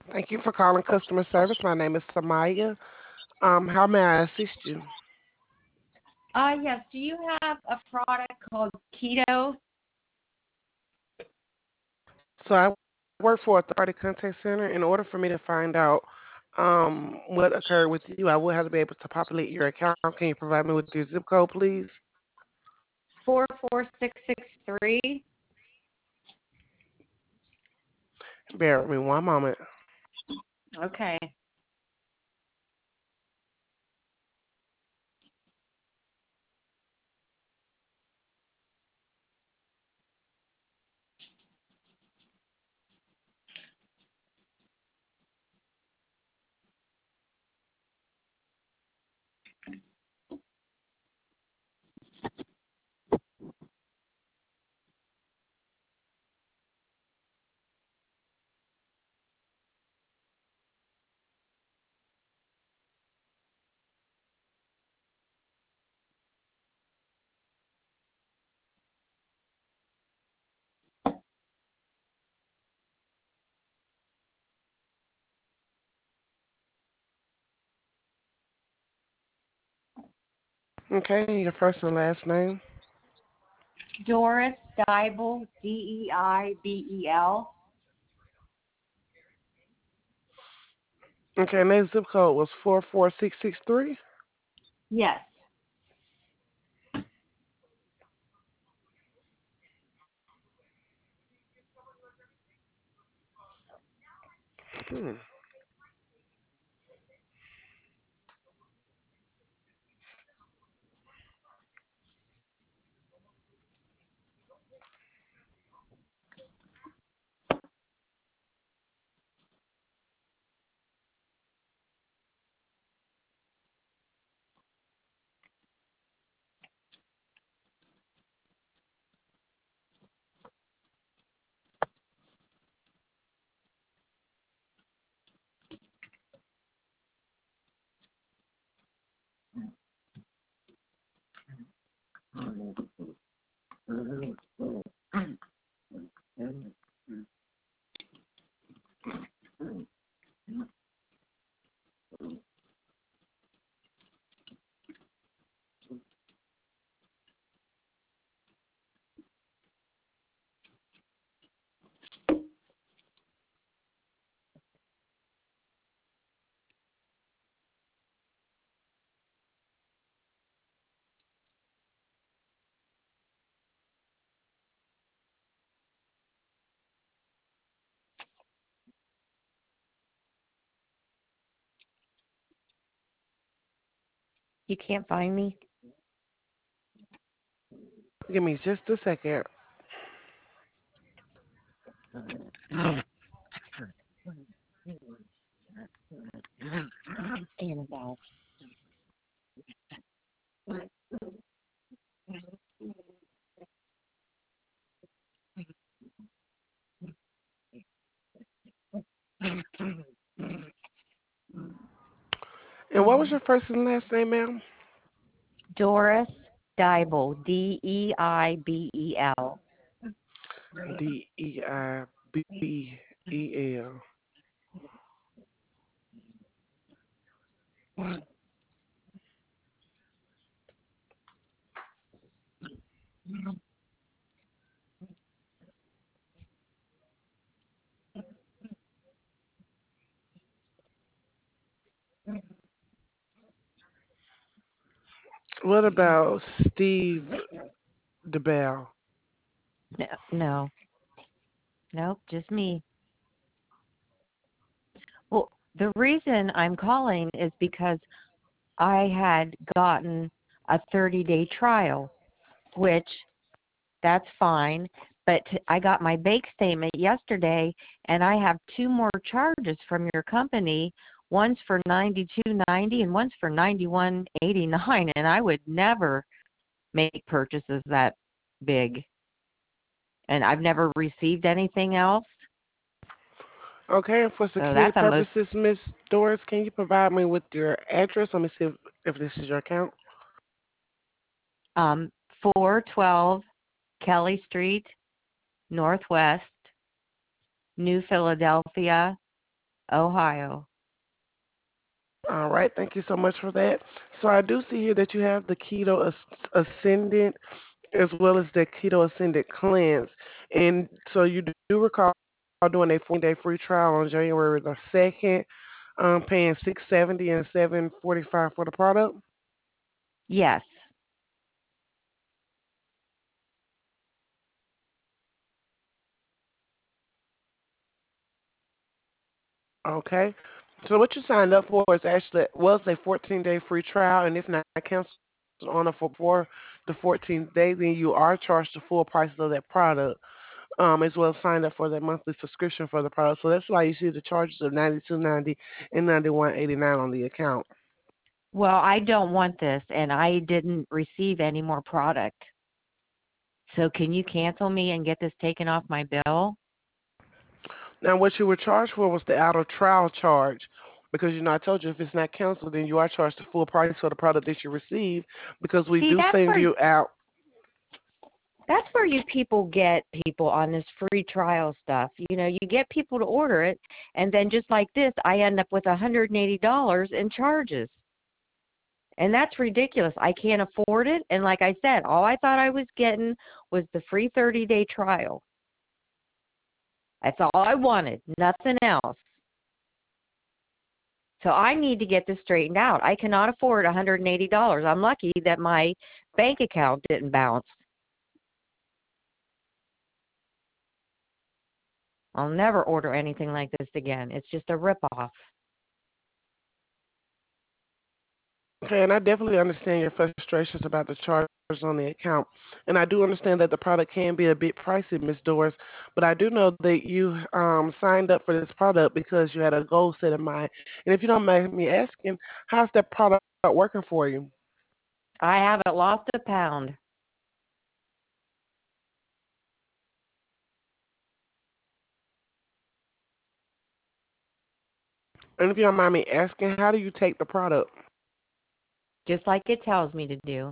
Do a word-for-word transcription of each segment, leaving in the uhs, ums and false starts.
Thank you for calling customer service. My name is Samaya. Um, how may I assist you? Uh, yes. Do you have a product called Keto? So I work for a third-party contact center. In order for me to find out um, what occurred with you, I will have to be able to populate your account. Can you provide me with your zip code, please? four four six six three. Bear with me one moment. Okay. Okay, your first and last name. Doris Deibel, D E I B E L. Okay, and that zip code was four four six six three. Yes. Hmm. You can't find me? Give me just a second. Annabelle. And what was your first and last name, ma'am? Doris Deibel, D E I B E L. D E I B E L. What about Steve DeBell? No, no, nope, just me. Well, the reason I'm calling is because I had gotten a thirty day trial, which that's fine. But I got my bank statement yesterday, and I have two more charges from your company. One's for ninety two ninety, and one's for ninety one eighty nine. And I would never make purchases that big. And I've never received anything else. Okay, and for So security that's almost purposes, Miss Doris, can you provide me with your address? Let me see if, if this is your account. um, four twelve Kelly Street, Northwest, New Philadelphia, Ohio. All right, thank you so much for that. So I do see here that you have the Keto As- Ascendant as well as the Keto Ascendant Cleanse. And so you do recall doing a fourteen day free trial on January the second, um, paying six seventy and seven forty five for the product. Yes. Okay. So what you signed up for is actually was a fourteen day free trial, and if not canceled on it for before the fourteenth day, then you are charged the full price of that product. Um, as well as signed up for that monthly subscription for the product. So that's why you see the charges of ninety two ninety and ninety one eighty nine on the account. Well, I don't want this, and I didn't receive any more product. So can you cancel me and get this taken off my bill? Now, what you were charged for was the out of trial charge. Because you know, I told you if it's not canceled, then you are charged the full price for the product that you receive. Because we See, do that's send where you out. that's where you people get people on this free trial stuff. You know, you get people to order it, and then just like this, I end up with one hundred eighty dollars in charges. And that's ridiculous. I can't afford it. And like I said, all I thought I was getting was the free thirty day trial. That's all I wanted, nothing else. So I need to get this straightened out. I cannot afford one hundred eighty dollars. I'm lucky that my bank account didn't bounce. I'll never order anything like this again. It's just a ripoff. Okay, and I definitely understand your frustrations about the charges on the account. And I do understand that the product can be a bit pricey, Miss Doris. But I do know that you um, signed up for this product because you had a goal set in mind. And if you don't mind me asking, how's that product working for you? I haven't lost a pound. And if you don't mind me asking, how do you take the product? Just like it tells me to do.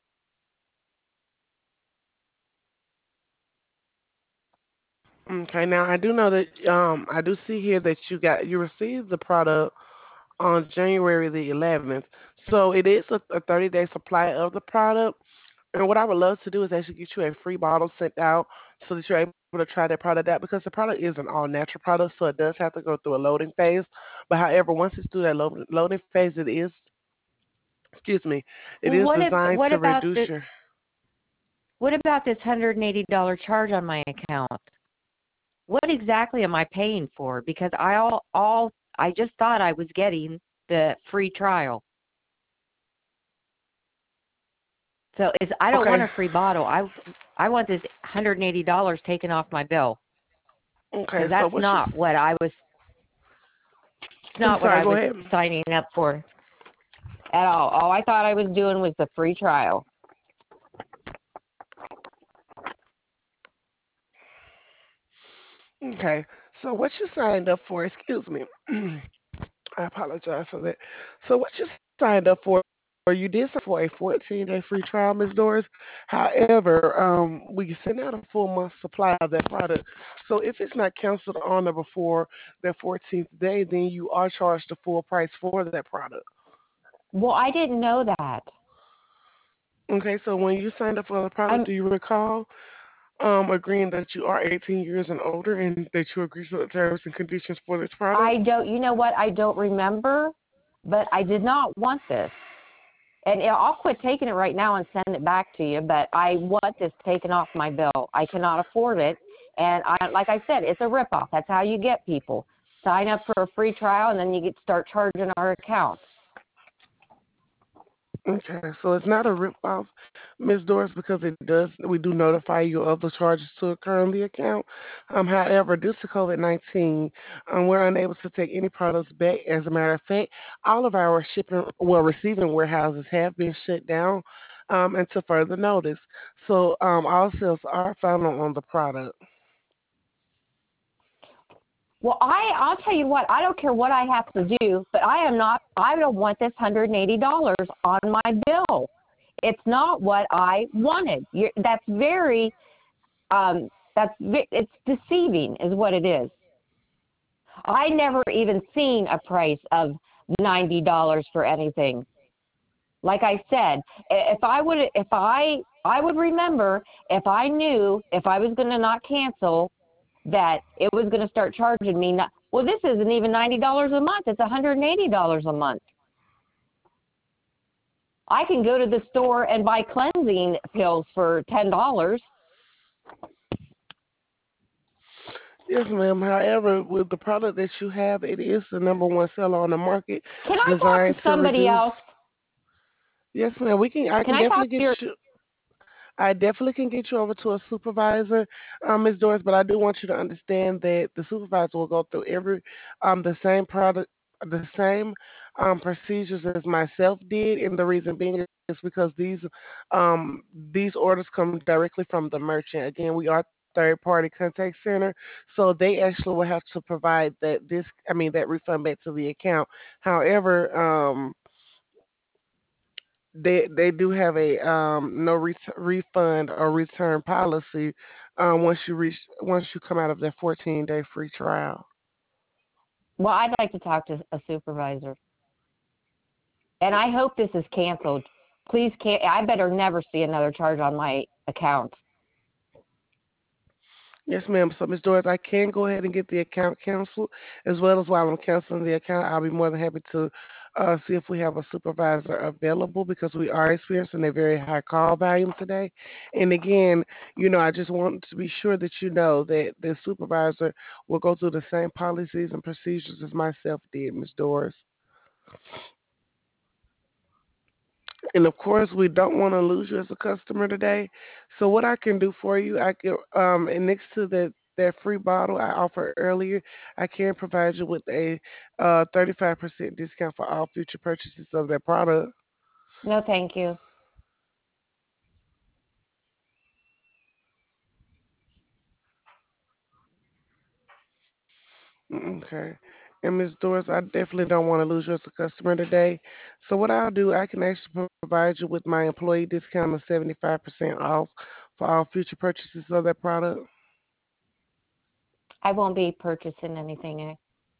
Okay, now I do know that um I do see here that you got you received the product on January the eleventh. So it is a, a thirty day supply of the product. And what I would love to do is actually get you a free bottle sent out so that you're able to try that product out because the product is an all natural product, so it does have to go through a loading phase. But however, once it's through that load, loading phase, it is excuse me, it Well, is what if designed what to about reduce the your. what about this one hundred eighty dollars charge on my account? What exactly am I paying for? Because I all all I just thought I was getting the free trial. So it's I don't want Okay, a free bottle. I I want this one hundred eighty dollars taken off my bill okay. because So that's what you? not what I was I'm not what sorry. I Go was ahead. signing up for at all. All I thought I was doing was the free trial. Okay. So what you signed up for? Excuse me. I apologize for that. So what you signed up for, or you did sign for a fourteen day free trial, Miss Doris. However, um, we send out a full month supply of that product. So if it's not canceled on or before the fourteenth day, then you are charged the full price for that product. Well, I didn't know that. Okay, so when you signed up for the product, I'm do you recall um, agreeing that you are eighteen years and older and that you agree to the terms and conditions for this product? I don't you know what? I don't remember, but I did not want this. And I'll quit taking it right now and send it back to you, but I want this taken off my bill. I cannot afford it. And I, like I said, it's a ripoff. That's how you get people. Sign up for a free trial, and then you get start charging our account. Okay, so it's not a rip-off, Miss Doris, because it does. We do notify you of the charges to occur on the account. Um, however, due to COVID nineteen, um, we're unable to take any products back. As a matter of fact, all of our shipping, well, receiving warehouses have been shut down um, until further notice. So um, all sales are final on the product. Well, I I'll tell you what. I don't care what I have to do, but I am not. I don't want this one hundred eighty dollars on my bill. It's not what I wanted. You're, that's very um, that's ve- it's deceiving, is what it is. I never even seen a price of ninety dollars for anything. Like I said, if I would, if I, I would remember if I knew if I was going to not cancel that it was going to start charging me. Not, well, this isn't even ninety dollars a month. It's one hundred eighty dollars a month. I can go to the store and buy cleansing pills for ten dollars. Yes, ma'am. However, with the product that you have, it is the number one seller on the market, Can I talk to designed to somebody reduce. else? Yes, ma'am. We can. I Can can I talk definitely to your? get you. I definitely can get you over to a supervisor, um, Miz Doris. But I do want you to understand that the supervisor will go through every, um, the same product, the same, um, procedures as myself did. And the reason being is because these, um, these orders come directly from the merchant. Again, we are third party contact center, so they actually will have to provide that this. I mean that refund back to the account. However, um they they do have a um no ret- refund or return policy um once you reach once you come out of that fourteen day free trial. Well, I'd like to talk to a supervisor, and I hope this is canceled. Please, can I better never see another charge on my account. Yes, ma'am. So, Miss Doris, I can go ahead and get the account canceled, as well as while I'm canceling the account, I'll be more than happy to uh, see if we have a supervisor available because we are experiencing a very high call volume today. And again, you know, I just want to be sure that you know that the supervisor will go through the same policies and procedures as myself did, Miss Doris. And of course, we don't want to lose you as a customer today. So what I can do for you, I can um and next to that that free bottle I offered earlier, I can provide you with a uh thirty-five percent discount for all future purchases of that product. No, thank you. Okay. And Miss Doris, I definitely don't want to lose you as a customer today. So what I'll do, I can actually provide you with my employee discount of seventy-five percent off for all future purchases of that product. I won't be purchasing anything. eh?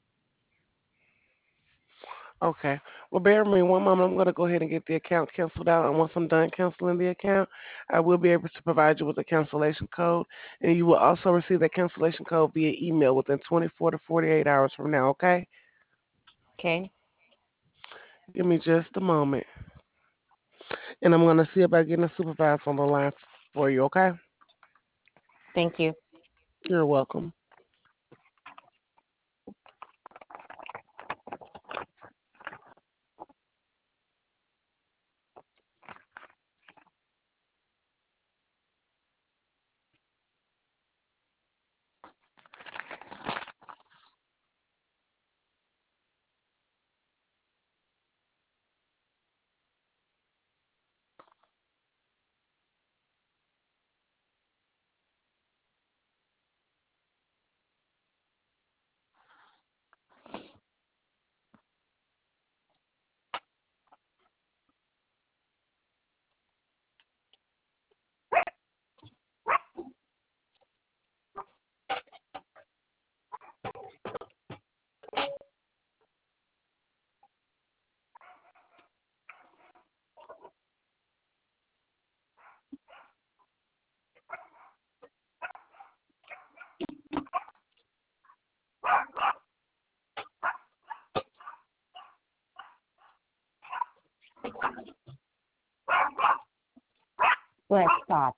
Okay. Well, bear with me one moment. I'm going to go ahead and get the account canceled out. And once I'm done canceling the account, I will be able to provide you with a cancellation code. And you will also receive that cancellation code via email within twenty-four to forty-eight hours from now, okay? Okay. Give me just a moment. And I'm going to see about getting a supervisor on the line for you, okay? Thank you. You're welcome. Let's stop.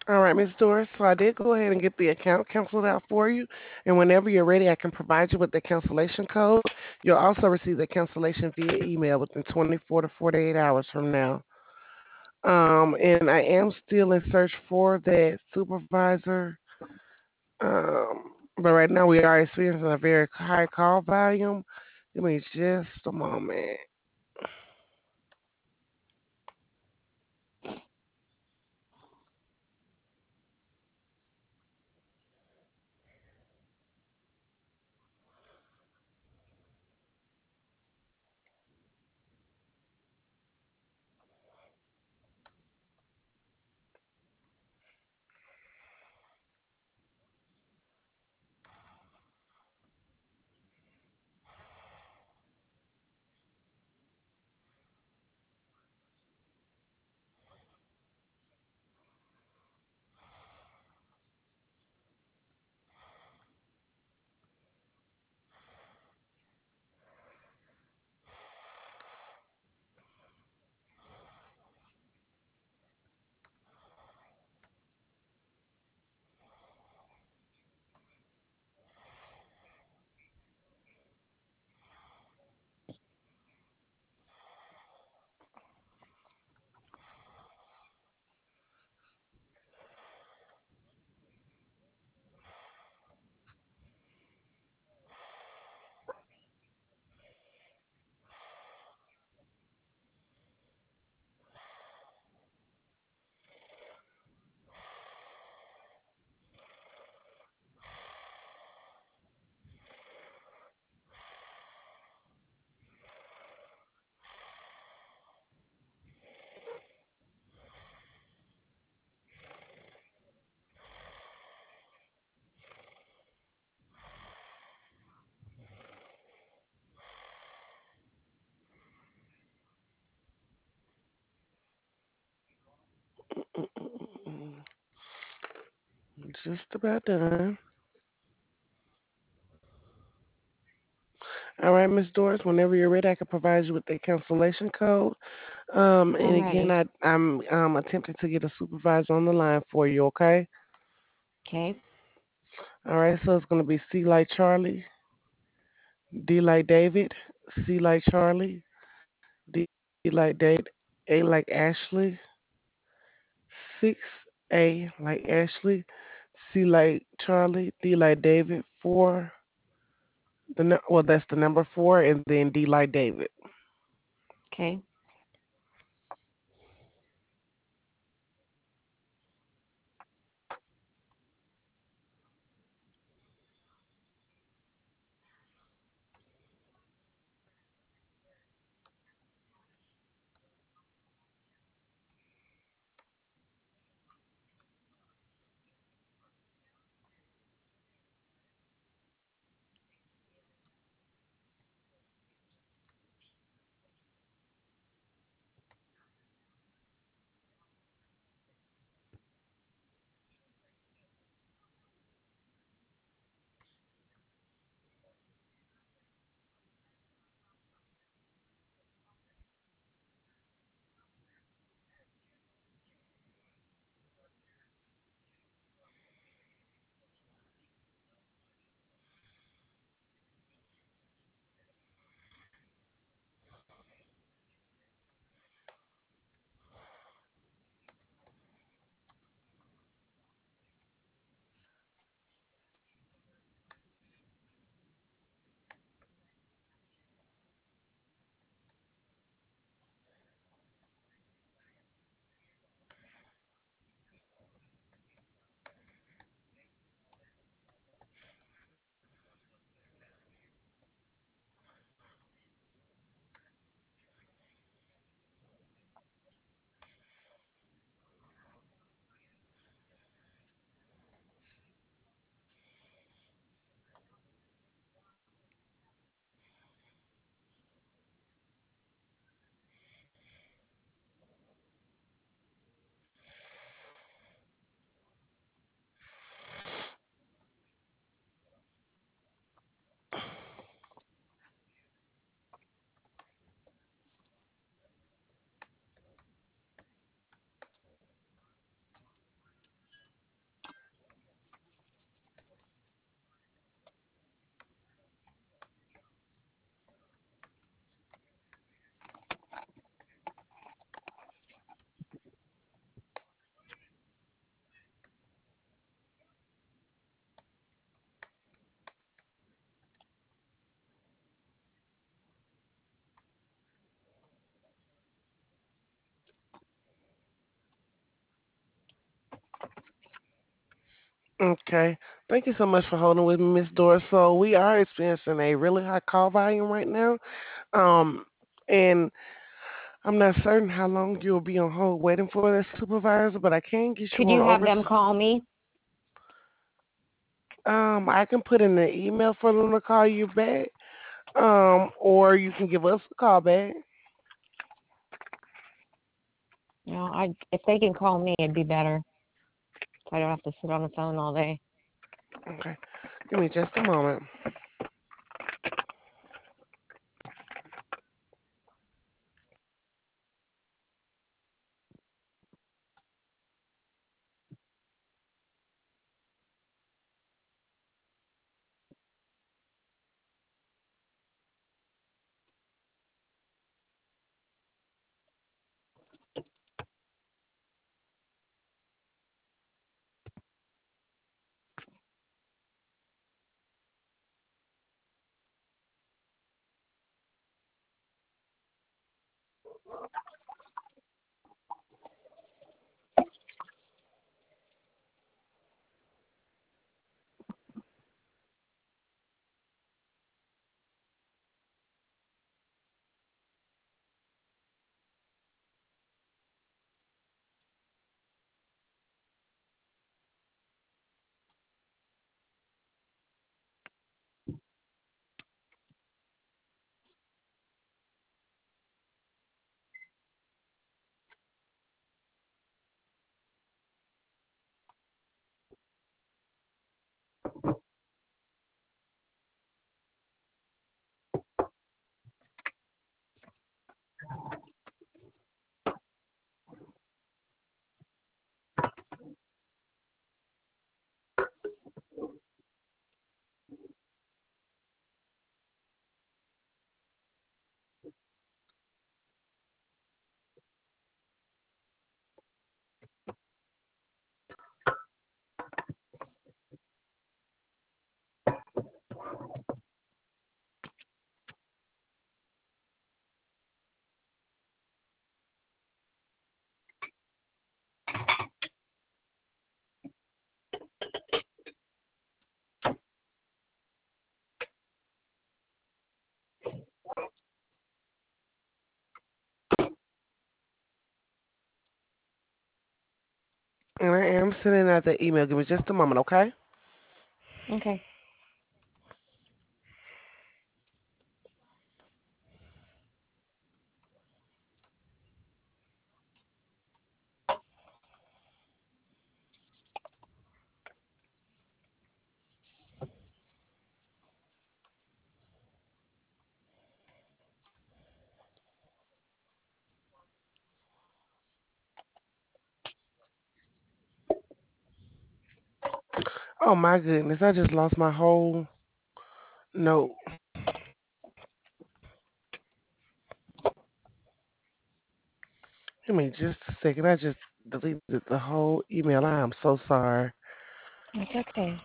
All right, Miss Doris. So I did go ahead and get the account canceled out for you. And whenever you're ready, I can provide you with the cancellation code. You'll also receive the cancellation via email within twenty-four to forty-eight hours from now. Um, and I am still in search for that supervisor. Um, but right now we are experiencing a very high call volume. Give me just a moment. Just about done. All right, Miss Doris. Whenever you're ready, I can provide you with the cancellation code. Um, and I'm again, ready. I, I'm um, attempting to get a supervisor on the line for you. Okay. Okay. All right. So it's going to be C like Charlie, D like David, C like Charlie, D like David, A like Ashley, six A like Ashley, C like Charlie, D like David, four. The nu- well, that's the number four, and then D like David. Okay. Okay. Thank you so much for holding with me, Miss Doris. So we are experiencing a really high call volume right now. Um, and I'm not certain how long you'll be on hold waiting for the supervisor, but I can get you Could on you over. have them call me? Um, I can put in an email for them to call you back. Um, or you can give us a call back. You know, I if they can call me, it'd be better. So I don't have to sit on the phone all day. Okay. Give me just a moment. And I am sending out the email. Give me just a moment, okay? Okay. Oh my goodness, I just lost my whole note. Give me just a second. I just deleted the whole email. I am so sorry. That's okay.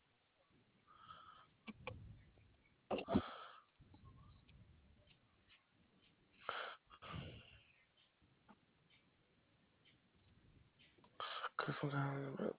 Cause I'm-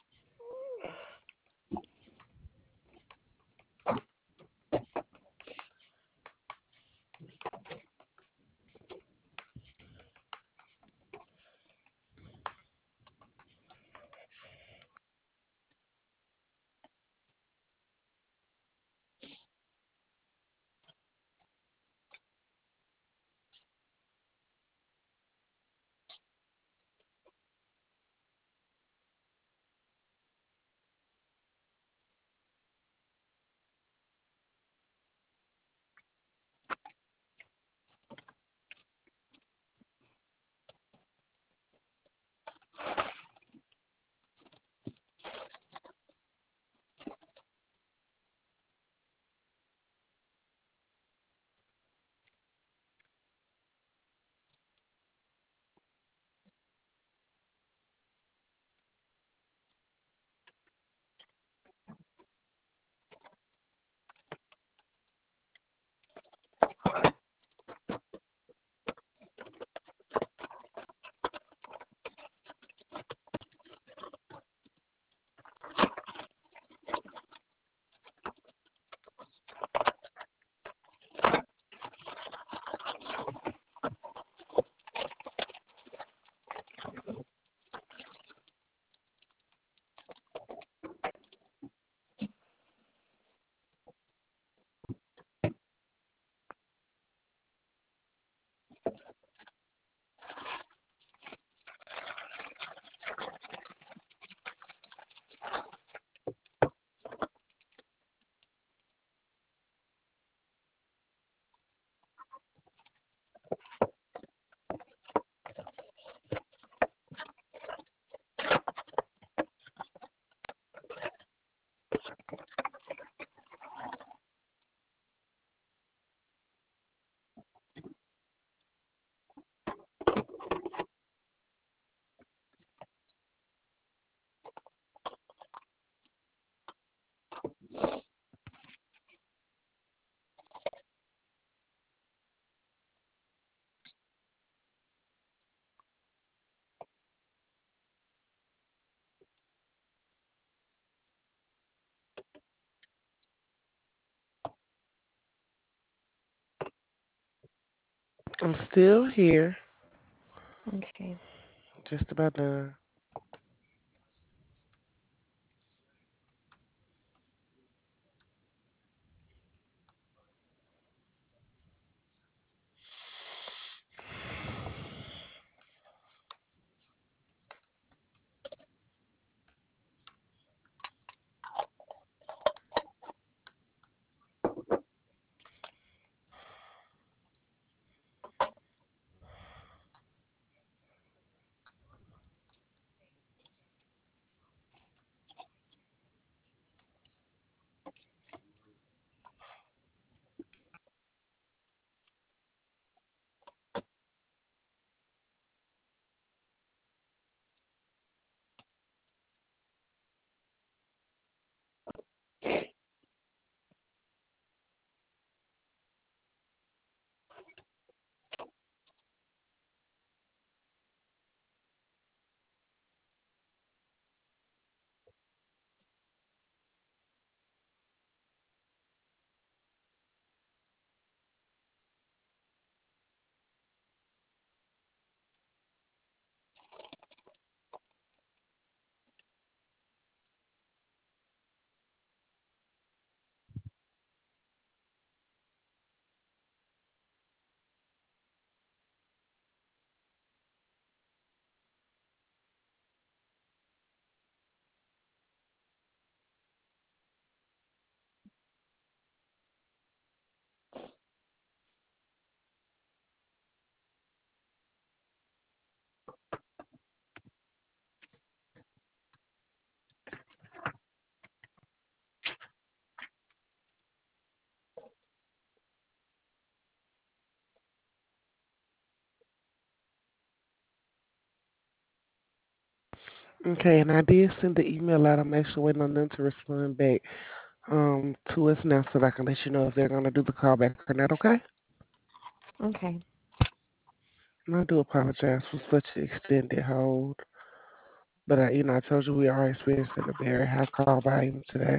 I'm still here. Okay. Just about done. Okay, and I did send the email out. I'm actually waiting on them to respond back um to us now so that I can let you know if they're gonna do the call back or not, okay? Okay. And I do apologize for such an extended hold. But I, you know, I told you we are experiencing a very high call volume today.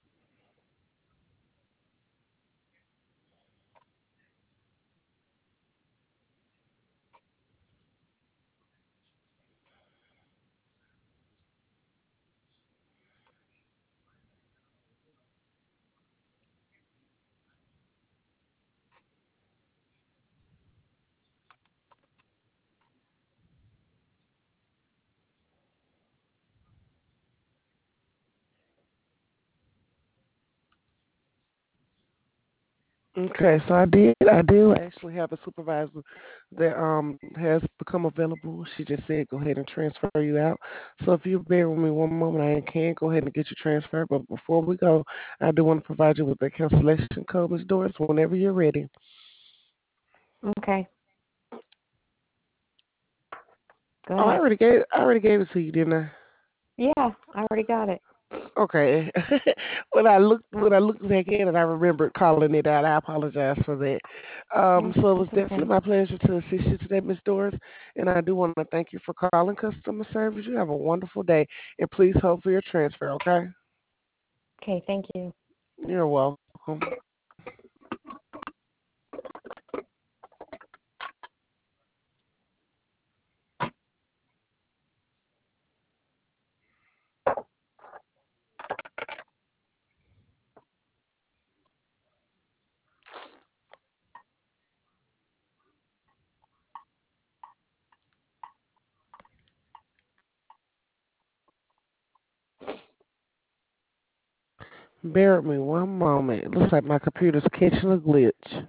Okay, so I did. I do actually have a supervisor that um has become available. She just said go ahead and transfer you out. So if you bear with me one moment, I can go ahead and get you transferred. But before we go, I do want to provide you with the cancellation code, Miss Doris, whenever you're ready. Okay. Go Oh, I ahead. already gave. I already gave it to you, didn't I? Yeah, I already got it. Okay. when I looked when I looked back in and I remembered calling it out, I apologize for that. Um, Mm, so it was it's definitely okay. my pleasure to assist you today, Miss Doris. And I do want to thank you for calling customer service. You have a wonderful day, and please hold for your transfer. Okay? Okay, thank you. You're welcome. Bear with me one moment. It looks like my computer's catching a glitch.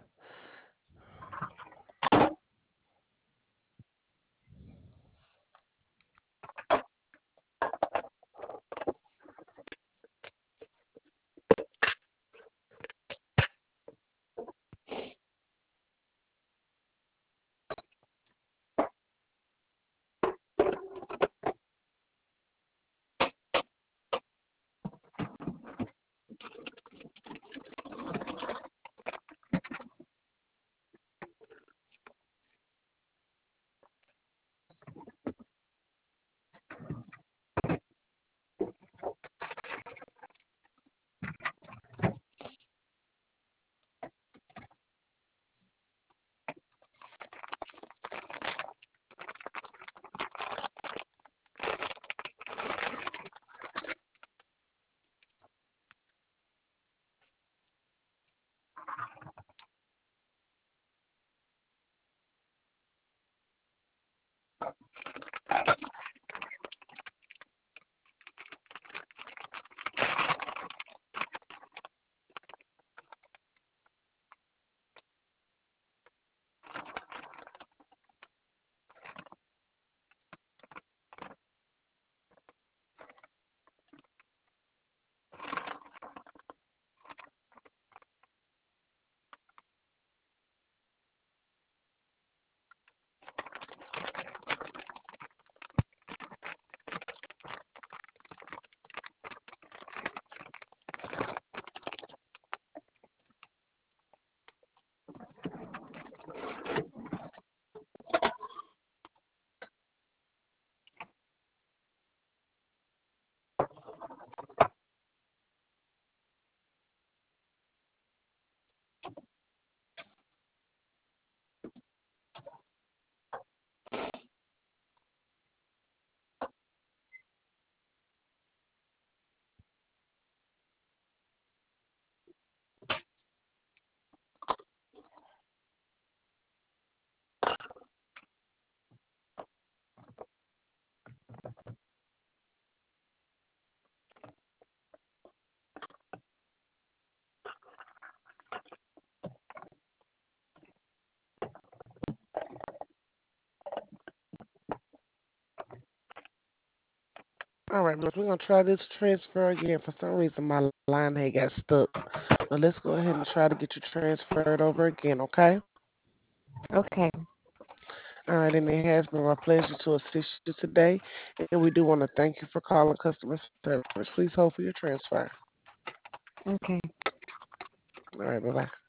All right, Miss, we're gonna try this transfer again. For some reason, my line had got stuck. But let's go ahead and try to get you transferred over again, okay? Okay. All right, and it has been my pleasure to assist you today. And we do want to thank you for calling customer service. Please hold for your transfer. Okay. All right, bye bye.